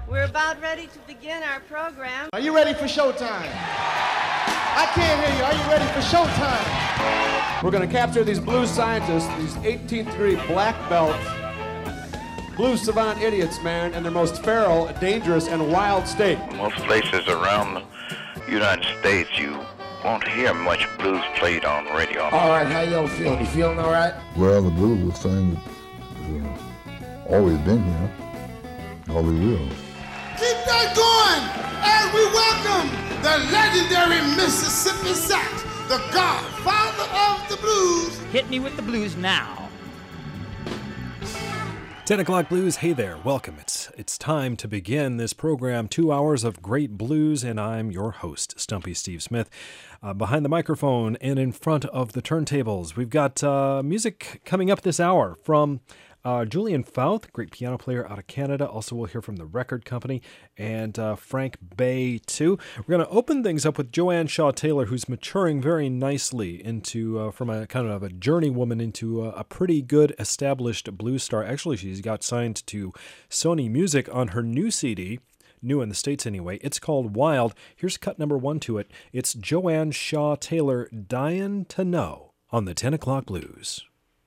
We're about ready to begin our program. Are you ready for showtime? I can't hear you. Are you ready for showtime? We're going to capture these blues scientists, these 18th degree black belts, blues savant idiots, man, in their most feral, dangerous, and wild state. Most places around the United States, you won't hear much blues played on radio. All right, how y'all feeling? You feeling all right? Well, the blues is a thing that's always been here, always will. Keep that going as we welcome the legendary Mississippi Sax, the godfather of the blues. Hit me with the blues now. 10 o'clock blues, hey there, welcome. It's time to begin this program, 2 hours of great blues, and I'm your host, Stumpy Steve Smith. Behind the microphone and in front of the turntables, we've got music coming up this hour from Julian Fouth, great piano player out of Canada. Also, we'll hear from the record company, and Frank Bay, too. We're going to open things up with Joanne Shaw Taylor, who's maturing very nicely into from a kind of a journeywoman into a pretty good established blues star. Actually, she's got signed to Sony Music on her new CD, new in the States anyway. It's called Wild. Here's cut number 1 to it. It's Joanne Shaw Taylor, Dyin' to Know, on the 10 o'clock blues.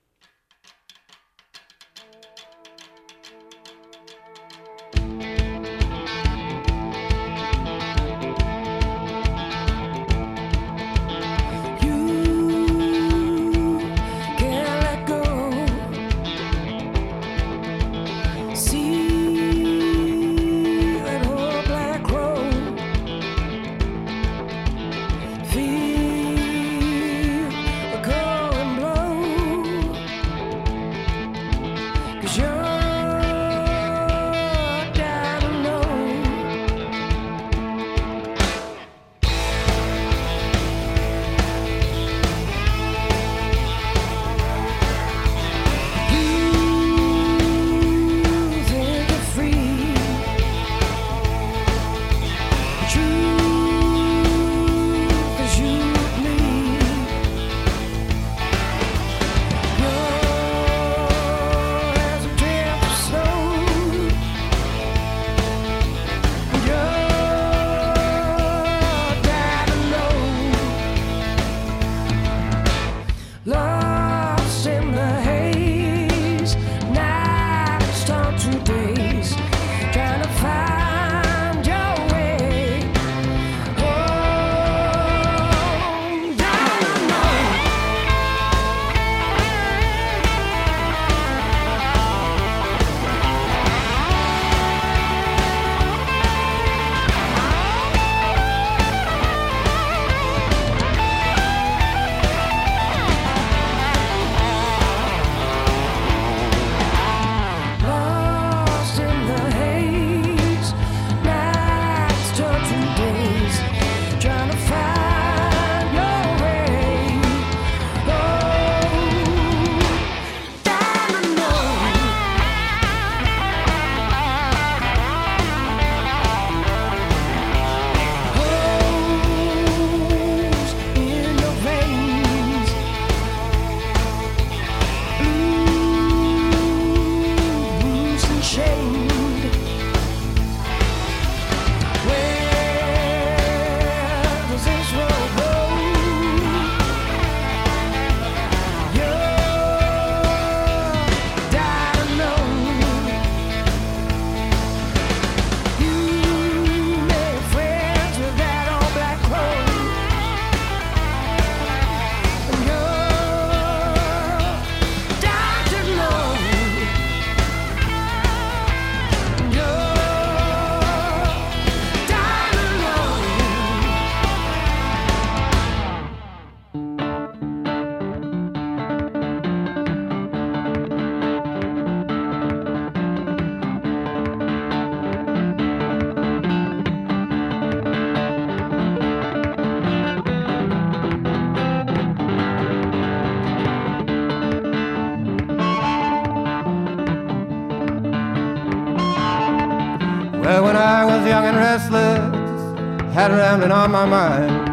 Well, when I was young and restless, had rambling on my mind.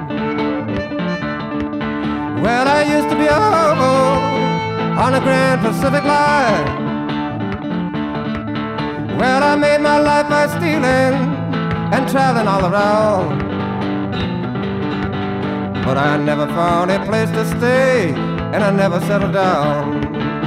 Well, I used to be a hobo on the Grand Pacific Line. Well, I made my life by stealing and traveling all around, but I never found a place to stay, and I never settled down.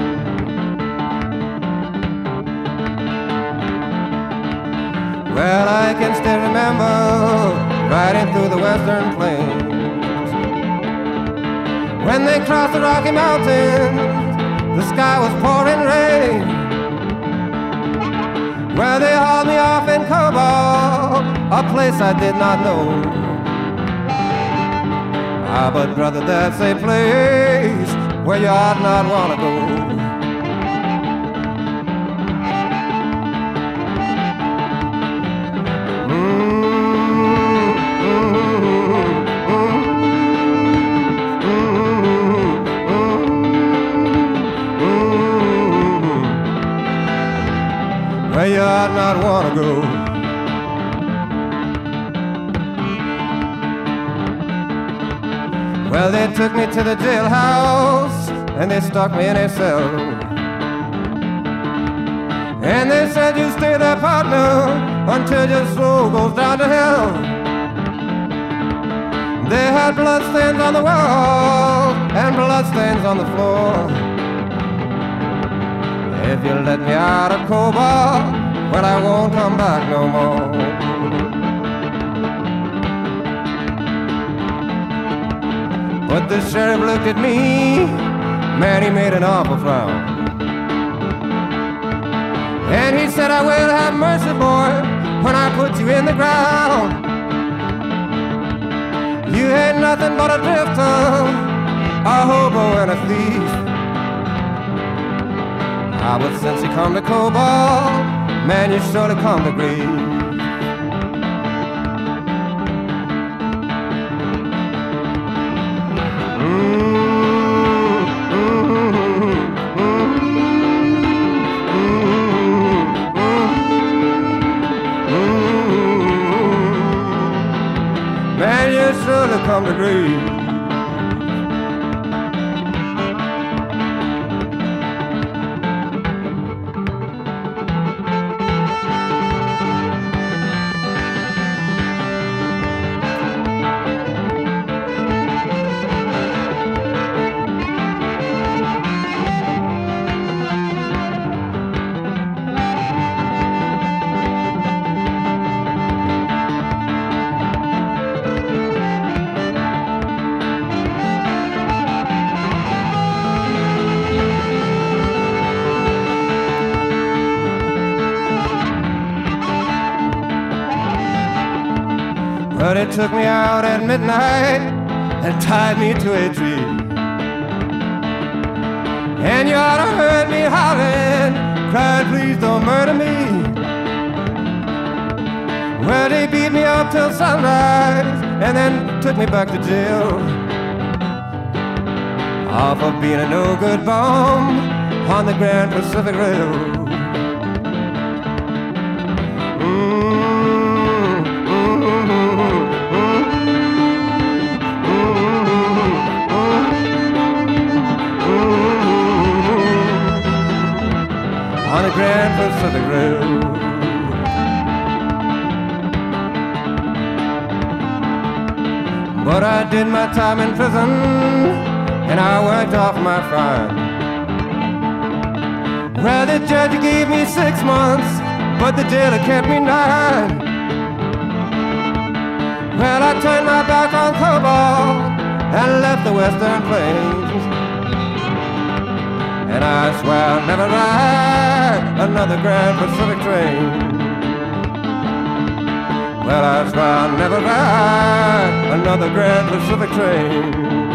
Well, I can still remember riding through the western plains. When they crossed the Rocky Mountains, the sky was pouring rain. Well, they hauled me off in Cobalt, a place I did not know. Ah, but brother, that's a place where you ought not want to go. Where you ought not want to go. Well, they took me to the jailhouse and they stuck me in a cell. And they said, you stay there, partner, until your soul goes down to hell. They had bloodstains on the wall and bloodstains on the floor. If you let me out of Cobalt, well, I won't come back no more. But the sheriff looked at me, man, he made an awful frown. And he said, I will have mercy, boy, when I put you in the ground. You ain't nothing but a drifter, a hobo and a thief. Ah, but since you come to Cobalt, man, you surely come to grief. Man, you surely come to grief. But it took me out at midnight and tied me to a tree. And you ought to heard me hollering, cried, please don't murder me. Well, they beat me up till sunrise and then took me back to jail. All for being a no-good bum on the Grand Pacific Railroad. On the Grand Pacific Railroad. But I did my time in prison and I worked off my fine. Well, the judge gave me 6 months, but the jailer kept me 9. Well, I turned my back on Cobalt and left the Western Plains. And I swear I'll never ride another Grand Pacific train. Well, I swear I'll never ride another Grand Pacific train.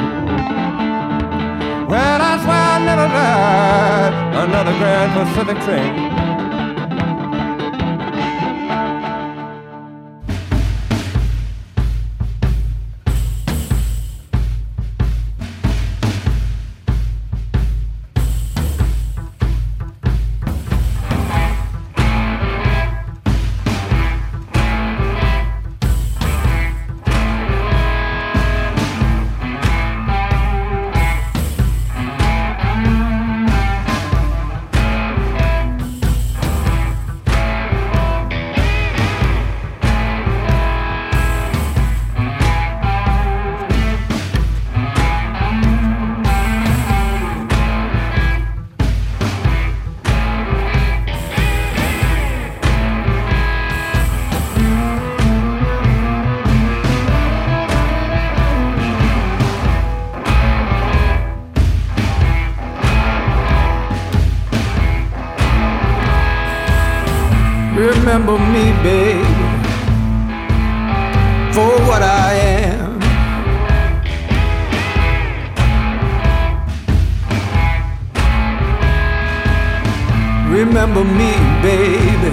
Well, I swear I'll never ride another Grand Pacific train. Remember me, baby, for what I am. Remember me, baby,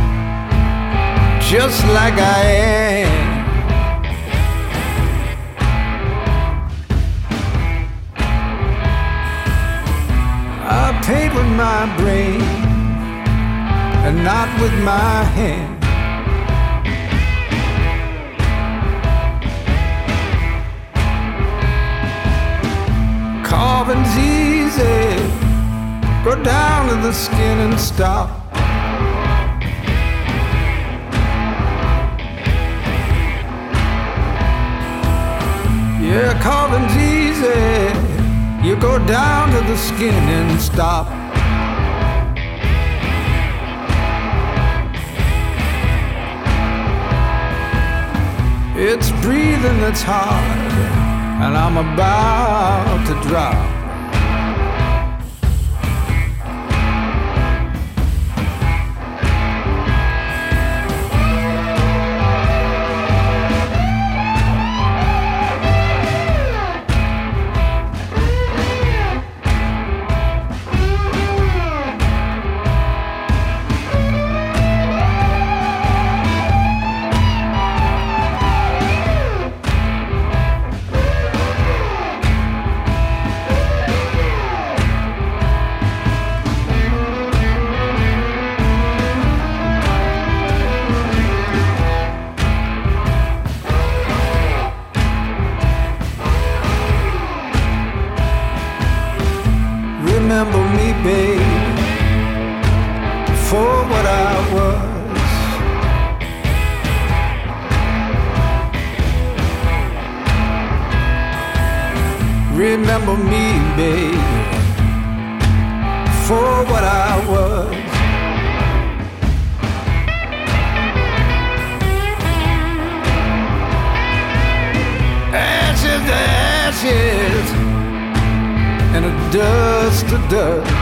just like I am. I paint with my brain and not with my hand. Carving's easy, go down to the skin and stop. Yeah, carving's easy, you go down to the skin and stop. It's breathing that's hard, and I'm about to drop. Remember me, babe, for what I was. Remember me, babe, for what I was. Ashes to ashes, and a dust to dust.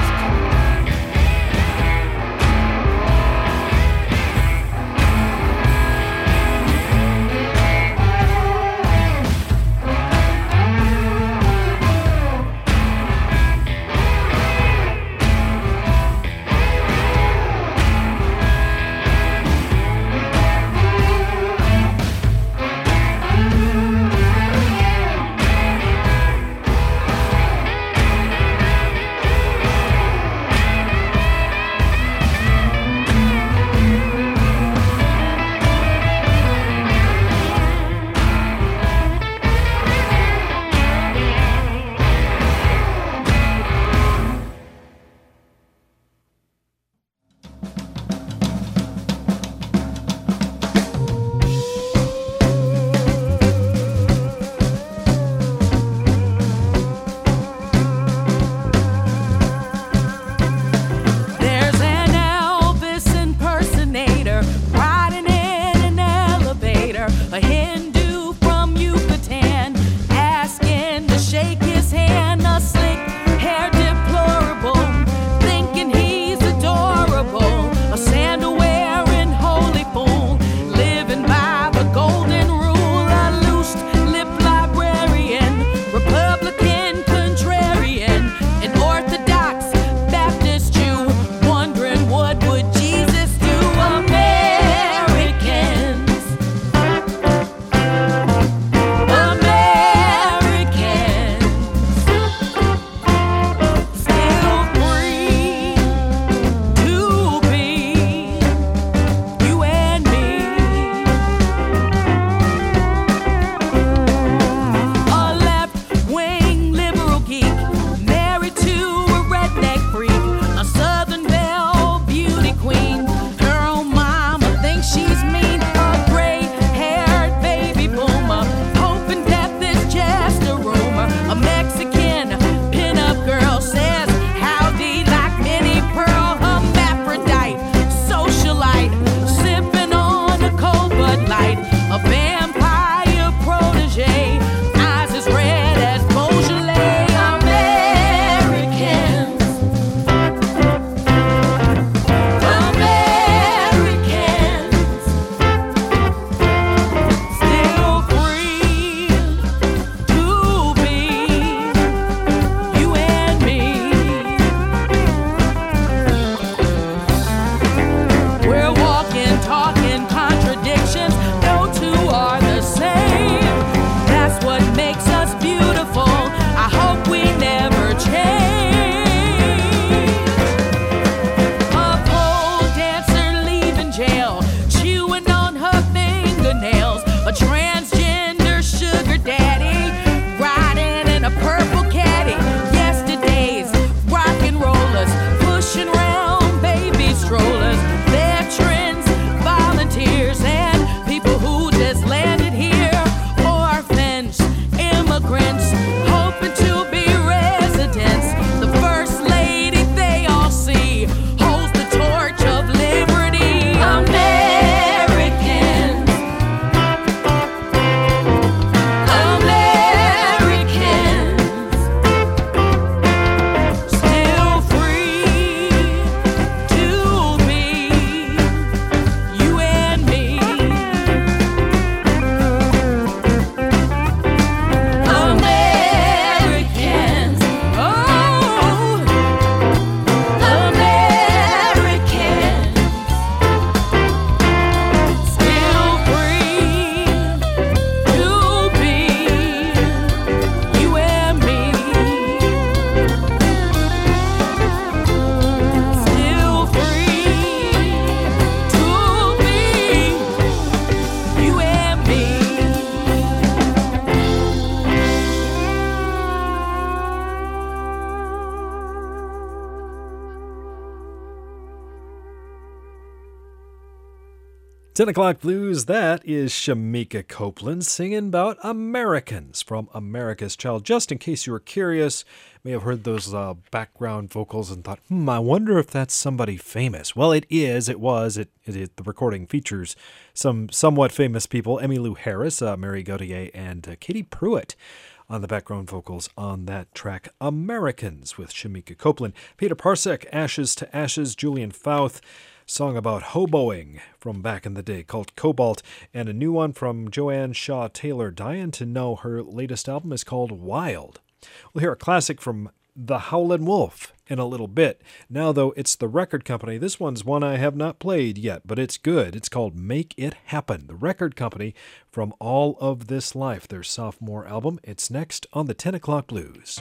10 o'clock blues, that is Shamika Copeland singing about Americans from America's Child. Just in case you were curious, may have heard those background vocals and thought, I wonder if that's somebody famous. Well, it is. It was. The recording features some somewhat famous people, Emmylou Harris, Mary Gauthier, and Katie Pruitt on the background vocals on that track, Americans, with Shamika Copeland. Peter Parsek, Ashes to Ashes, Julian Fouth, song about hoboing from back in the day called Cobalt, and a new one from Joanne Shaw Taylor, Dying to Know. Her latest album is called Wild. We'll hear a classic from The Howlin' Wolf in a little bit. Now, though, it's the record company. This one's one I have not played yet, but it's good. It's called Make It Happen. The record company from All of This Life, their sophomore album. It's next on the 10 o'clock blues.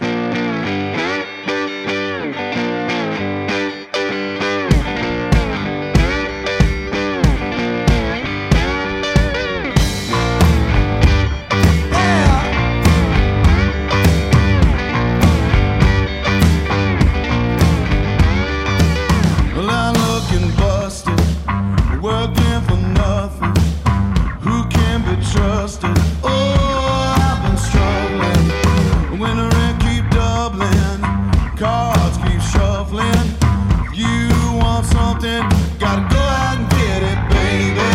Trusted. Oh, I've been struggling. When the rent keep doubling, cards keep shuffling. You want something, gotta go out and get it, baby.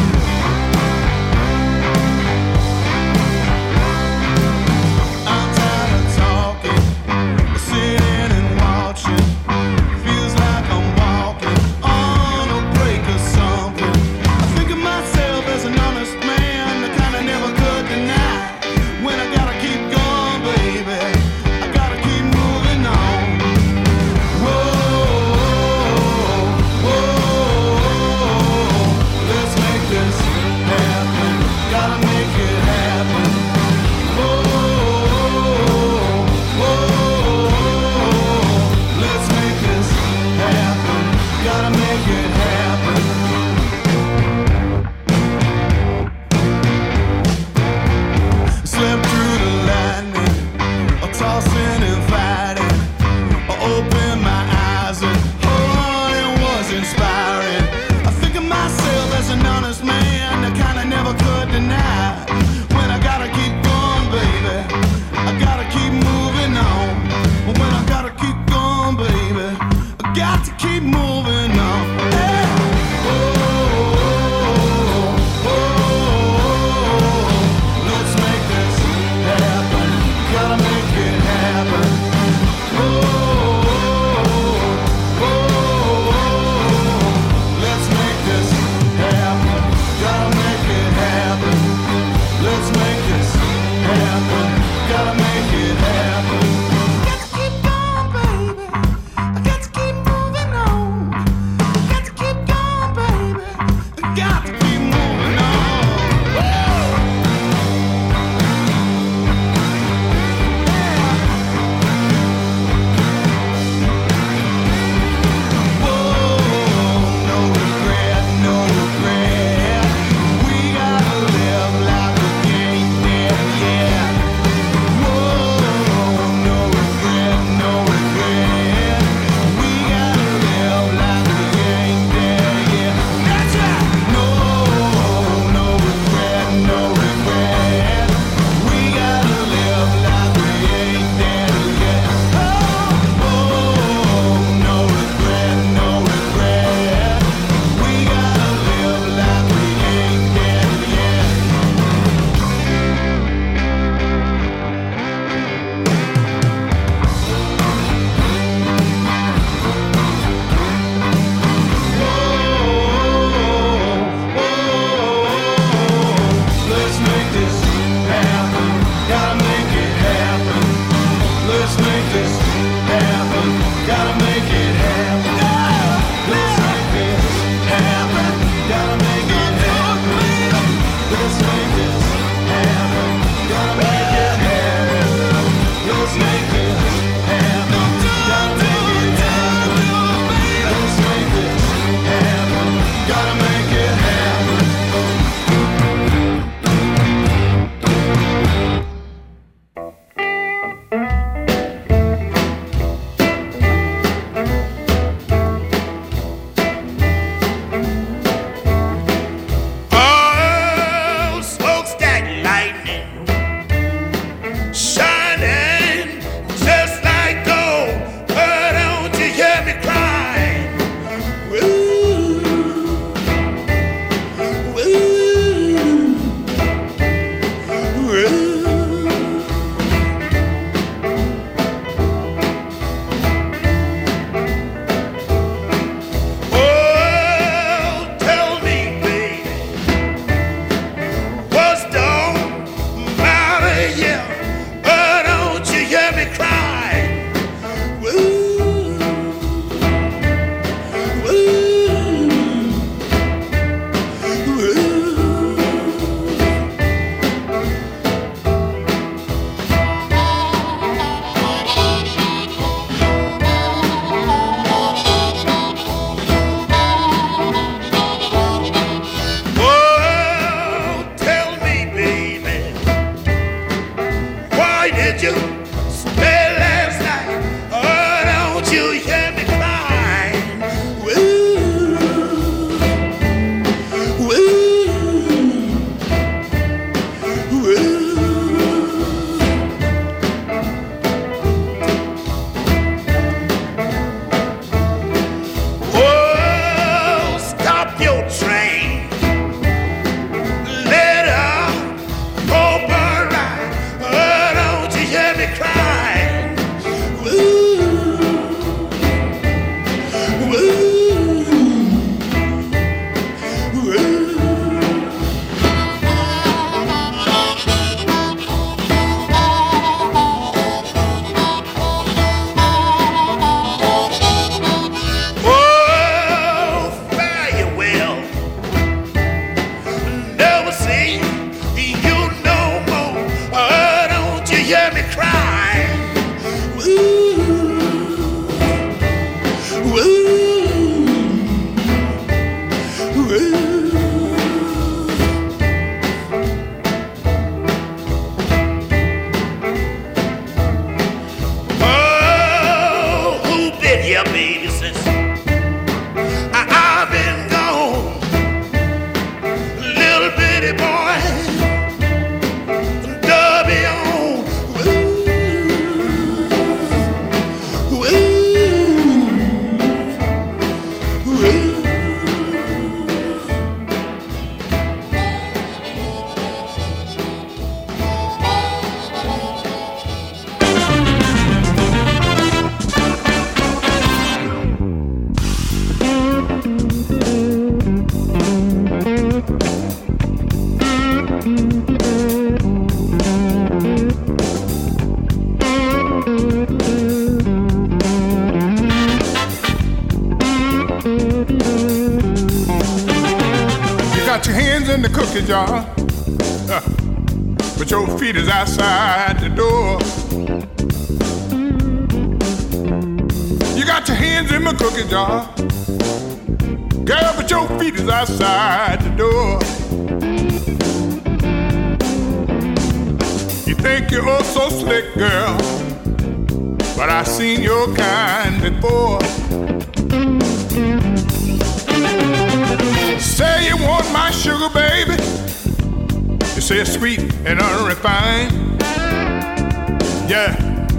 I'm tired of talking, sitting and watching. Feels like I'm walking on a break or something. I think of myself as an honest man. Never could deny when I gotta keep going, baby. I gotta keep moving on. Whoa, whoa, let's make this happen. Gotta make it happen. Whoa, whoa, let's make this happen. Gotta make it happen. Slept through the lightning, tossing and fighting. I opened my eyes and it was inspiring. I think of myself as an honest man, the kind I never could deny. When I gotta keep going, baby, I gotta keep moving on. When I gotta keep going, baby, I got to keep moving on. Hey. Gotta make it happen. Let's make this happen. Gotta make it happen. Let's make this happen. Gotta make it happen. Got to keep going, baby. I got to keep moving on. Got to keep going, baby. I got to keep moving on. No cookie jar, but your feet is outside the door. You got your hands in my cookie jar, girl, but your feet is outside the door. You think you're oh so slick, girl, but I've seen your kind before. Say you want my sugar, baby. You say it's sweet and unrefined. Yeah.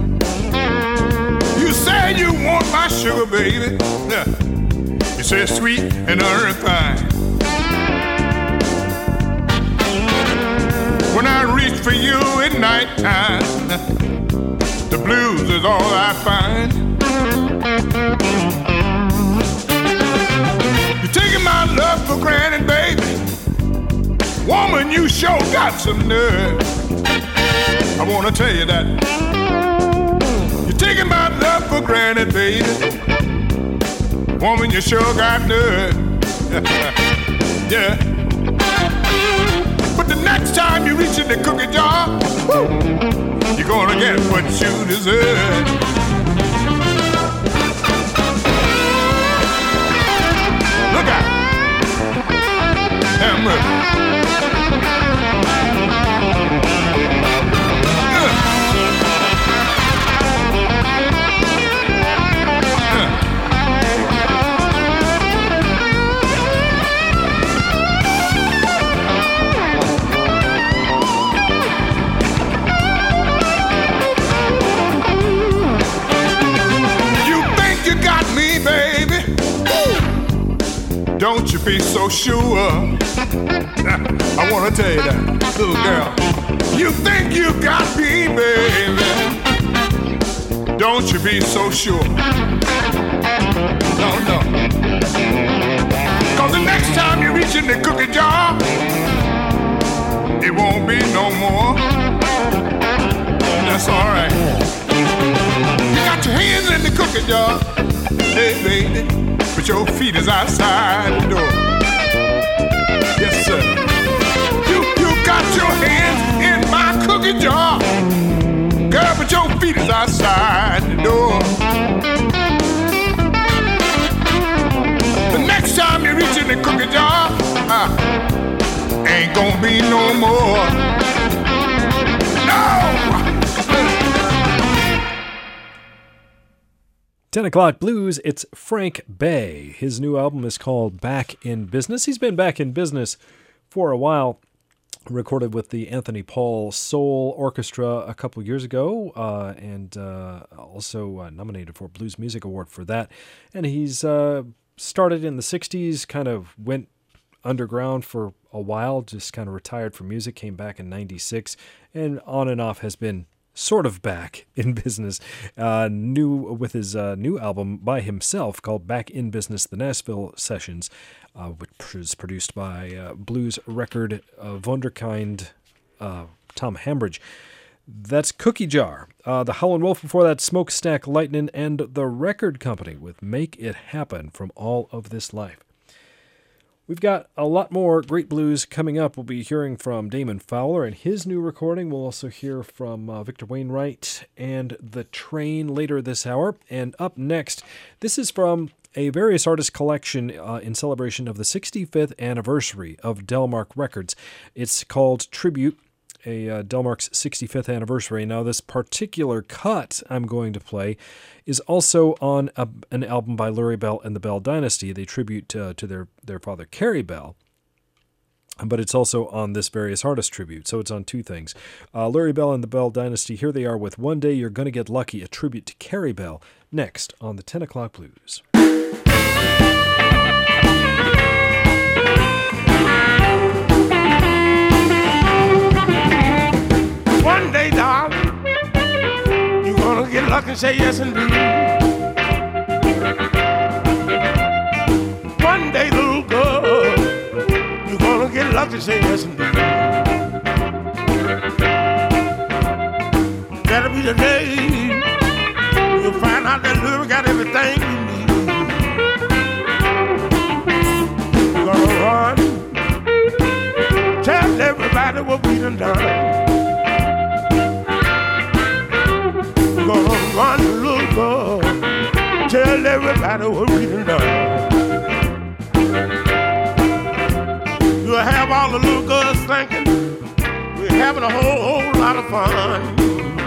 You say you want my sugar, baby. Yeah. You say it's sweet and unrefined. When I reach for you at nighttime, the blues is all I find. You're taking my love for granted, baby. Woman, you sure got some nerve. I wanna tell you that. You're taking my love for granted, baby. Woman, you sure got nerve. Yeah. But the next time you reach in the cookie jar, woo, you're gonna get what you deserve. Look out. Have mercy. Don't you be so sure. I wanna tell you that, little girl. You think you got me, baby. Don't you be so sure. No, no. Cause the next time you reach in the cookie jar, it won't be no more. That's alright. You got your hands in the cookie jar, hey baby, but your feet is outside the door. Yes, sir. You got your hands in my cookie jar, girl, but your feet is outside the door. The next time you reach in the cookie jar, ain't gonna be no more. No! 10 o'clock blues, it's Frank Bay. His new album is called Back in Business. He's been back in business for a while. Recorded with the Anthony Paul Soul Orchestra a couple years ago, and also nominated for Blues Music Award for that. And he's started in the 60s, kind of went underground for a while, just kind of retired from music, came back in 96, and on and off has been sort of back in business, with his new album by himself called Back in Business, The Nashville Sessions, which is produced by blues record wunderkind Tom Hambridge. That's Cookie Jar. The Howlin' Wolf before that, Smokestack Lightning, and The Record Company with Make It Happen from All of This Life. We've got a lot more great blues coming up. We'll be hearing from Damon Fowler and his new recording. We'll also hear from Victor Wainwright and The Train later this hour. And up next, this is from a various artist collection in celebration of the 65th anniversary of Delmark Records. It's called Tribute, Delmark's 65th anniversary. Now, this particular cut I'm going to play is also on an album by Lurie Bell and the Bell Dynasty. They tribute to their father, Carey Bell. But it's also on this various artist tribute, so it's on two things. Lurie Bell and the Bell Dynasty, here they are with One Day You're Gonna Get Lucky, a tribute to Carey Bell, next on the 10 O'Clock Blues. One day, darling, you're gonna get lucky and say yes indeed. One day, little girl, you're gonna get lucky and say yes indeed. That'll be the day you'll find out that Lurie got everything you need. You're gonna run, tell everybody what we done done. Gonna run, little girl, tell everybody what we done done. You'll have all the little girls thinking we're having a whole lot of fun.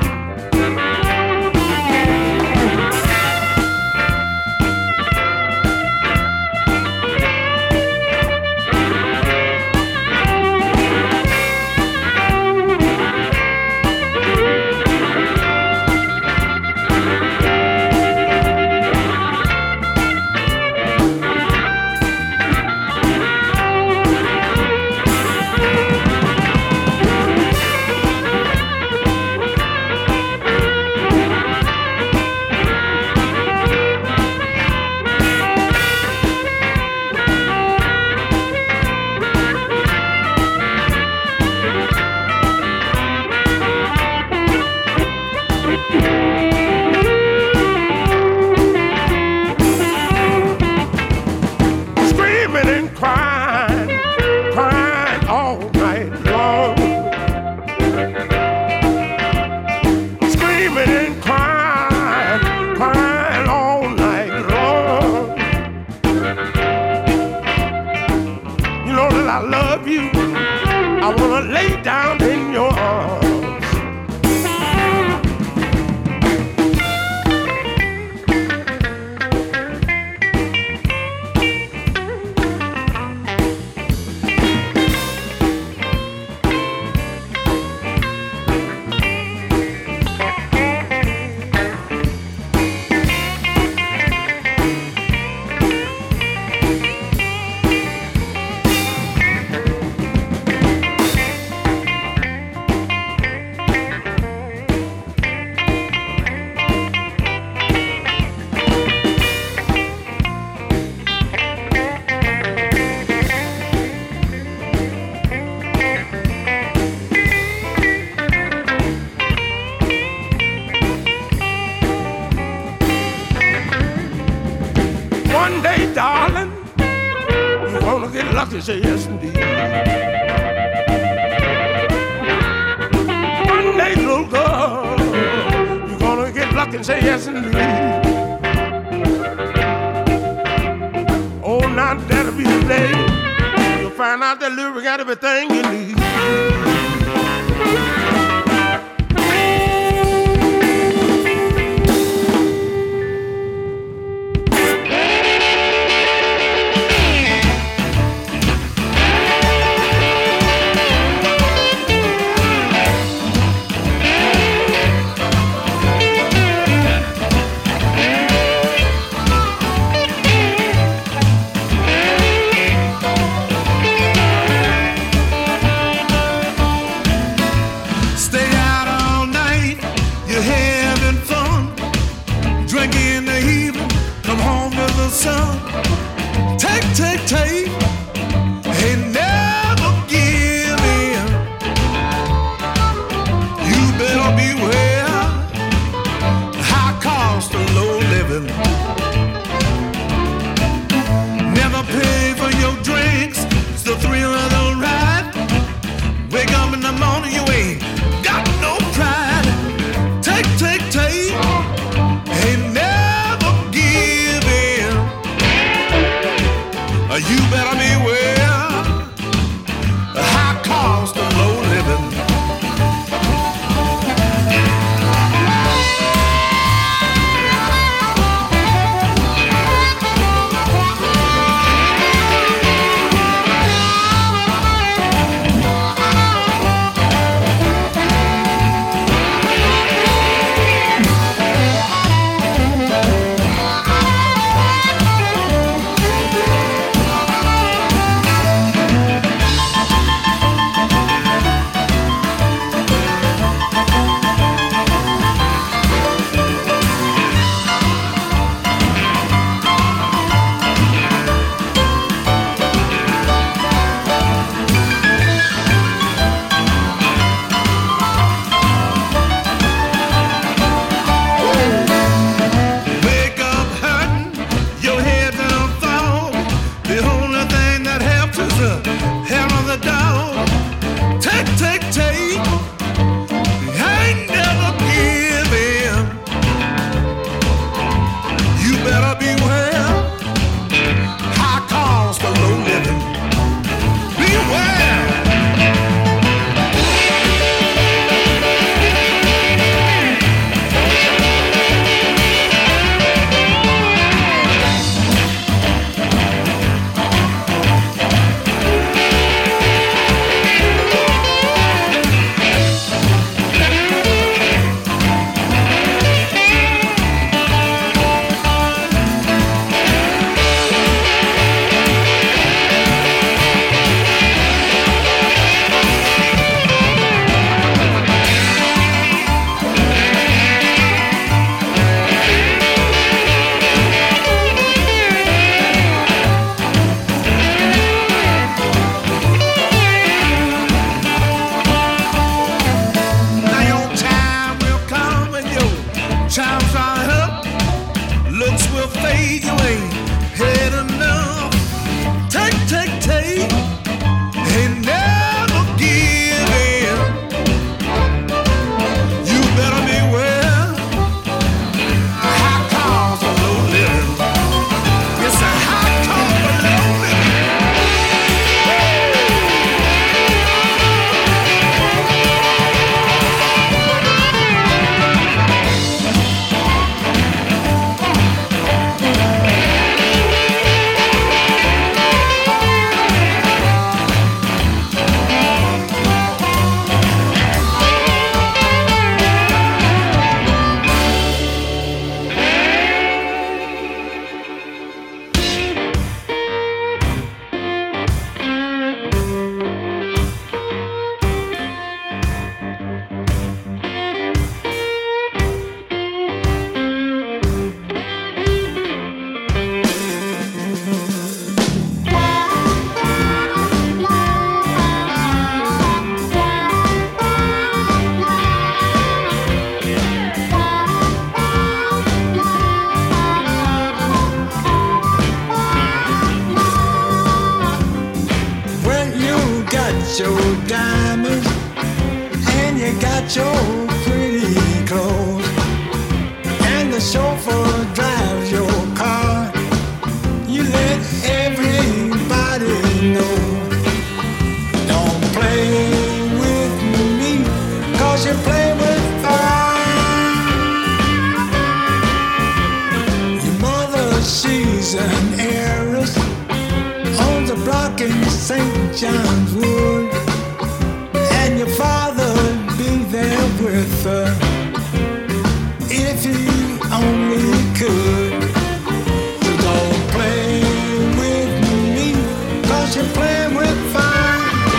Say yes indeed. One day, little girl, you're gonna get lucky and say yes indeed. Oh, now that'll be the day you'll find out that Lurie got everything you need. Ain't never give in. your diamonds and you got your pretty clothes, and the chauffeur drives your car. You let everybody know. Don't play with me, 'cause you play with fire. Your mother, she's an heiress, owns a block in St. John's Wood, and your father'd be there with her if he only could. So don't play with me, 'cause you're playing with fire.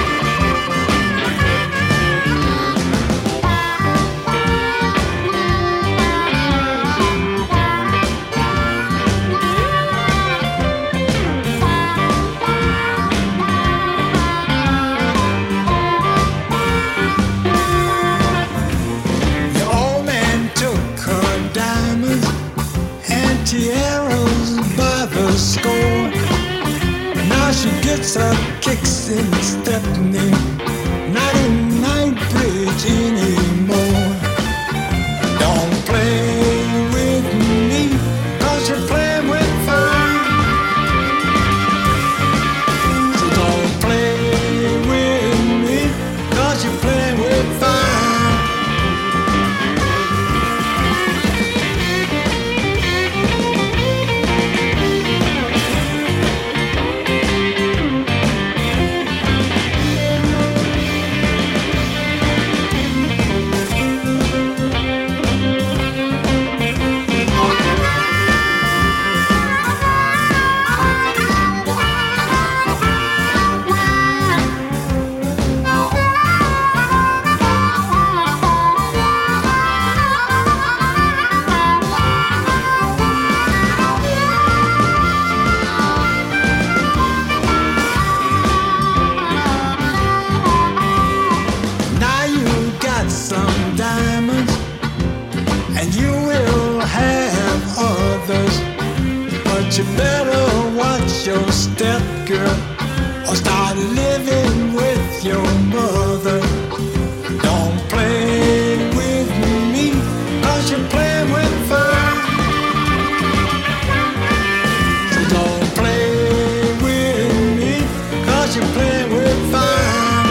Tiaras by the score. Now she gets her kicks in Stepney, not in Knightsbridge anymore. Don't play with me, 'cause you're playing with fire. So don't play with me, 'cause you're playing with fire. You better watch your step, girl, or start living with your mother. Don't play with me, 'cause you're playing with fire. So don't play with me, 'cause you're playing with fire.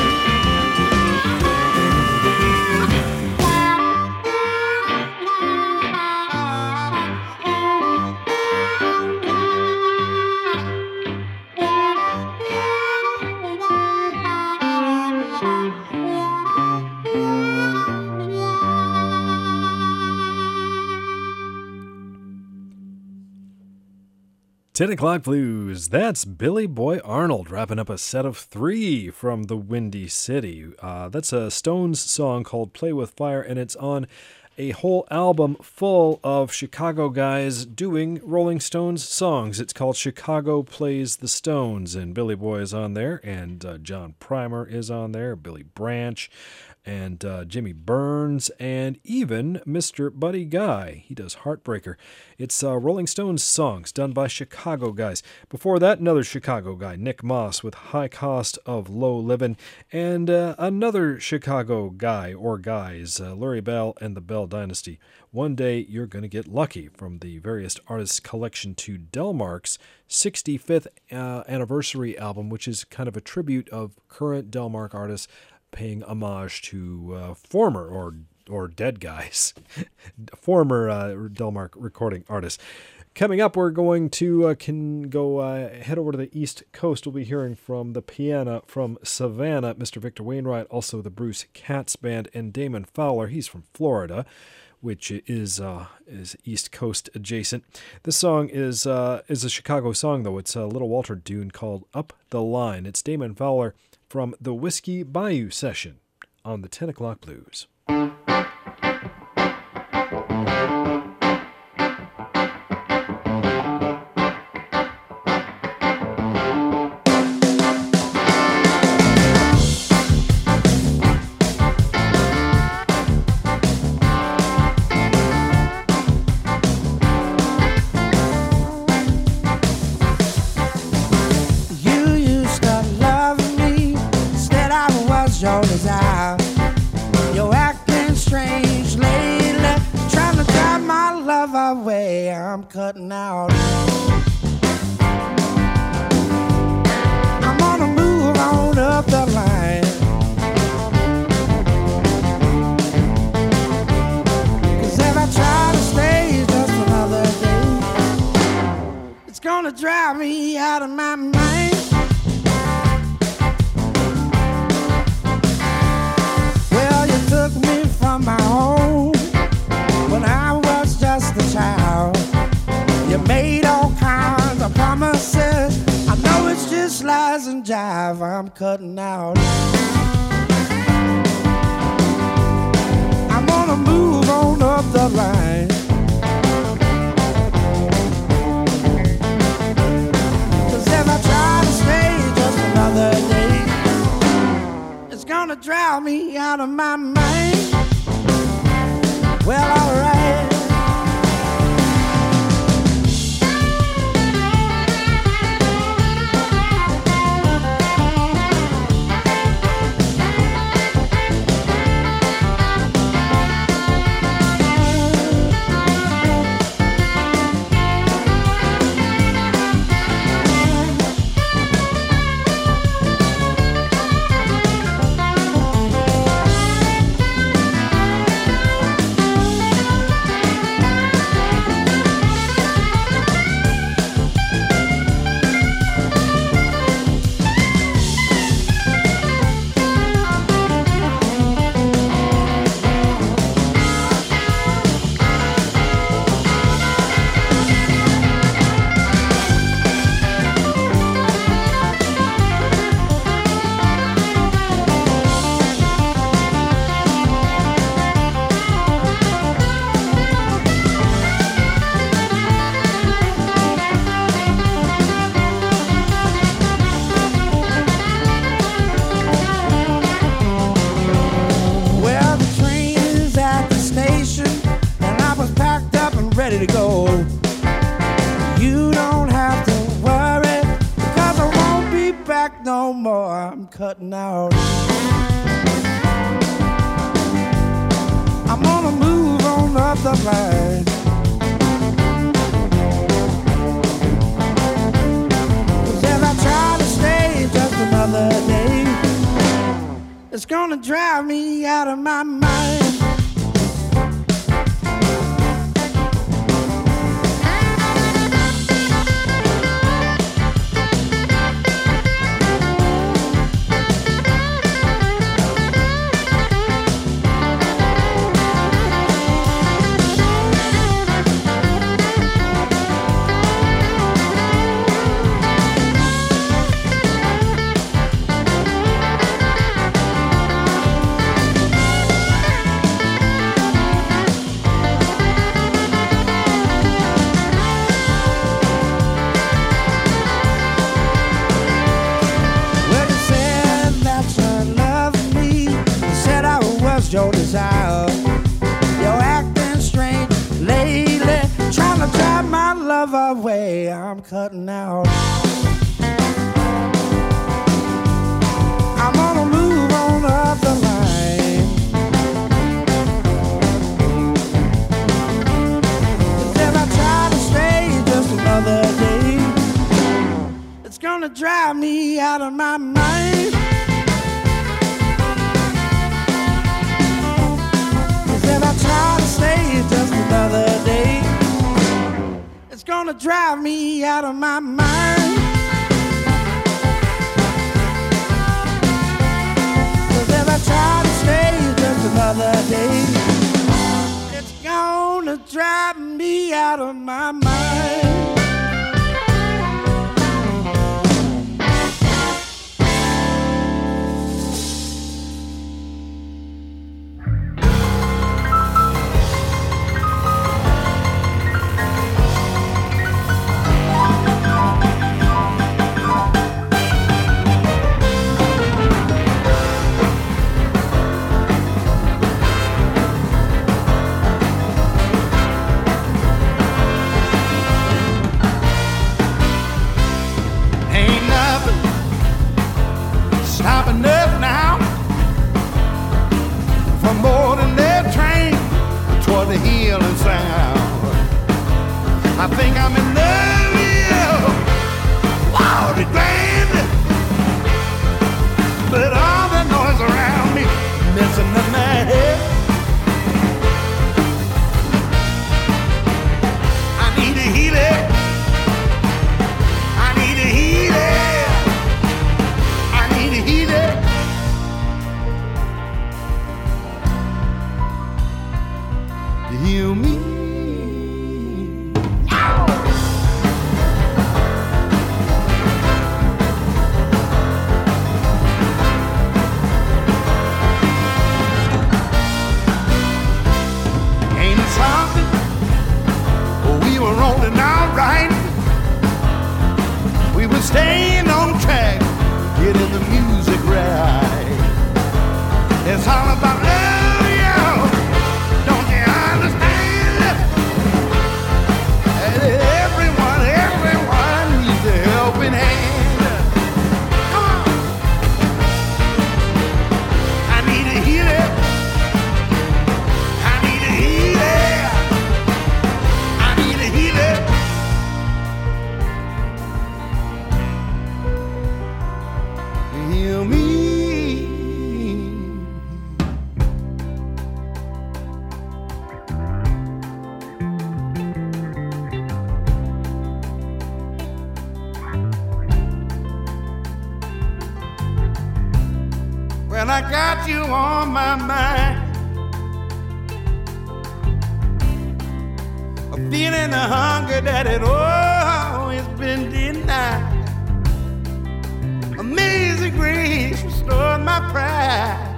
Ten O'Clock Blues. That's Billy Boy Arnold wrapping up a set of 3 from the Windy City. That's a Stones song called Play With Fire, and it's on a whole album full of Chicago guys doing Rolling Stones songs. It's called Chicago Plays the Stones, and Billy Boy is on there, and John Primer is on there, Billy Branch, and Jimmy Burns, and even Mr. Buddy Guy. He does Heartbreaker. It's Rolling Stones songs done by Chicago guys. Before that, another Chicago guy, Nick Moss, with High Cost of Low Livin', and another Chicago guy or guys, Lurie Bell and the Bell Dynasty. One Day You're Gonna Get Lucky, from the Various Artists Collection to Delmark's 65th anniversary album, which is kind of a tribute of current Delmark artists paying homage to former or dead guys, former Delmark recording artists. Coming up, we're going to head over to the East Coast. We'll be hearing from the piano from Savannah, Mr. Victor Wainwright, also the Bruce Katz Band, and Damon Fowler. He's from Florida, which is East Coast adjacent. This song is a Chicago song, though. It's a Little Walter tune called Up the Line. It's Damon Fowler from the Whiskey Bayou Session on the 10 O'Clock Blues. You used to love me, said I I'm cutting out. I'm gonna move on up the line. 'Cause if I try to stay just another day, it's gonna drive me out of my mind. Well, you took me from my home when I was just a child. You made all kinds of promises. I know it's just lies and jive. I'm cutting out. I'm gonna move on up the line. 'Cause if I try to stay just another day, it's gonna drive me out of my mind. Well, alright. Ready to go. You don't have to worry, 'cause I won't be back no more. I'm cutting out. I'm gonna move on up the line. 'Cause if I try to stay just another day, it's gonna drive me out of my mind. Your desire, you're acting strange lately, trying to drive my love away. I'm cutting out. I'm gonna move on up the line. 'Cause if I try to stay just another day, it's gonna drive me out of my mind. If I try to stay just another day, it's gonna drive me out of my mind. 'Cause if I try to stay just another day, it's gonna drive me out of my mind. staying on track, getting the music right. It's all about love, yo. Don't you understand? And everyone needs a helping hand. Come on. I need to hear it. I need to hear it. I need to hear it. Hear me. Well, I got you on my mind. I'm feeling the hunger that had always been denied. Amazing grace restored my pride.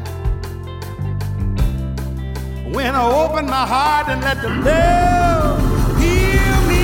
When I opened my heart and let the love heal me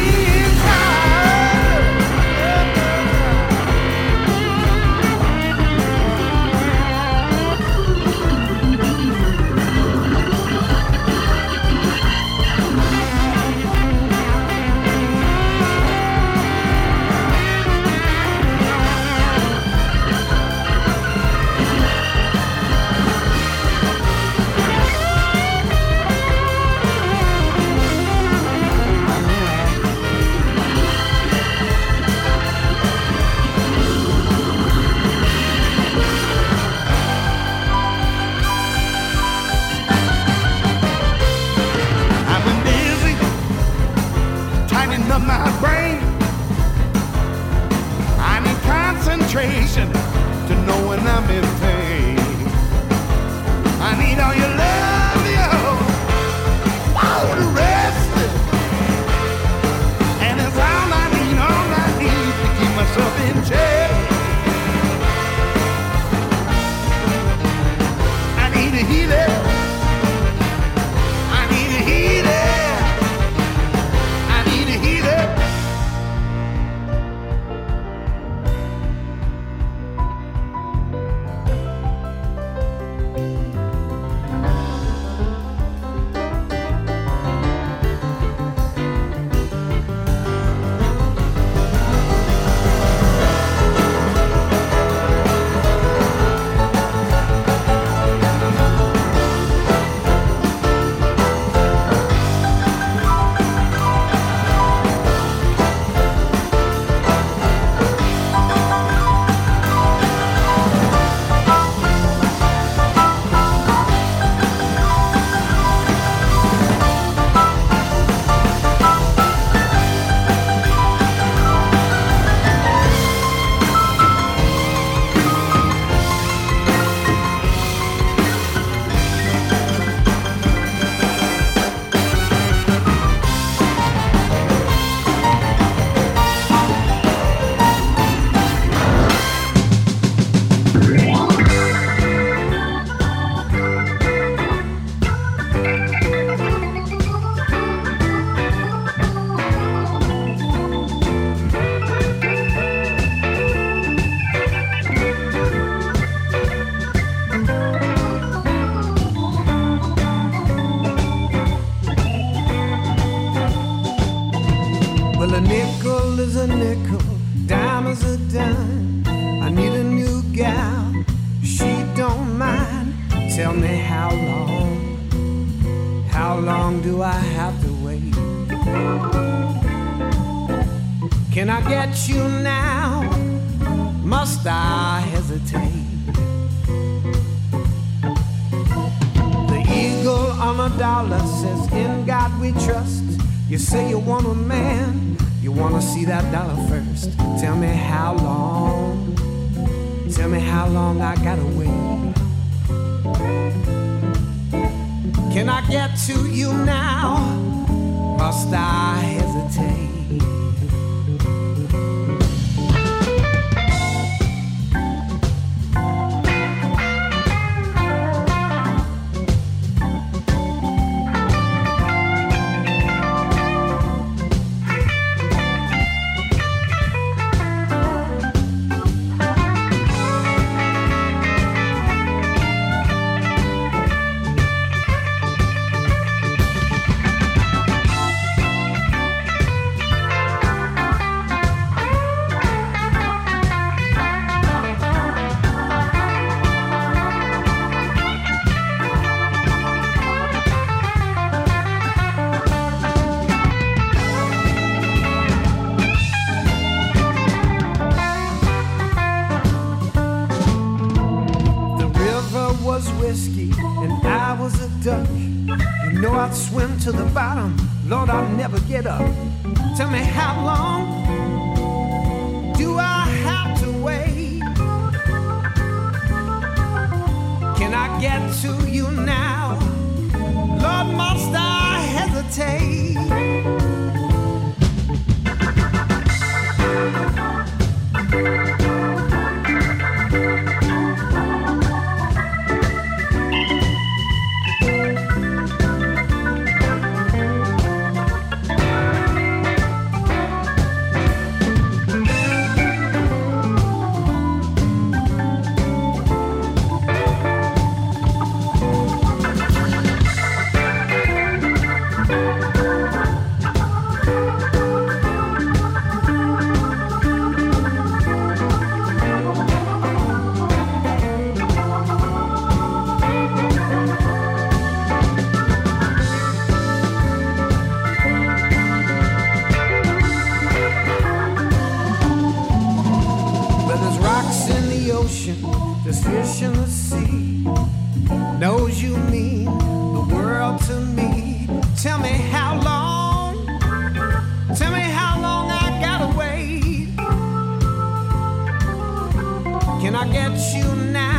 my brain. I need concentration to know when I'm in pain. I need all your love, yo, all the rest. And it's all I need to keep myself in check. I need to heal it. I need to heal it. Well, a nickel is a nickel, dime is a dime. I need a new gal, she don't mind. Tell me how long do I have to wait? Can I get you now? Must I hesitate? The eagle on a dollar says, in God we trust. You say you want a man, you wanna see that dollar first. Tell me how long I gotta wait. Can I get to you now? Must I hesitate? was whiskey and I was a duck, you know I'd swim to the bottom, Lord, I'll never get up. Tell me how long do I have to wait? Can I get to you now? Lord, must I hesitate? There's fish in the sea, knows you mean the world to me. Tell me how long I gotta wait. Can I get you now?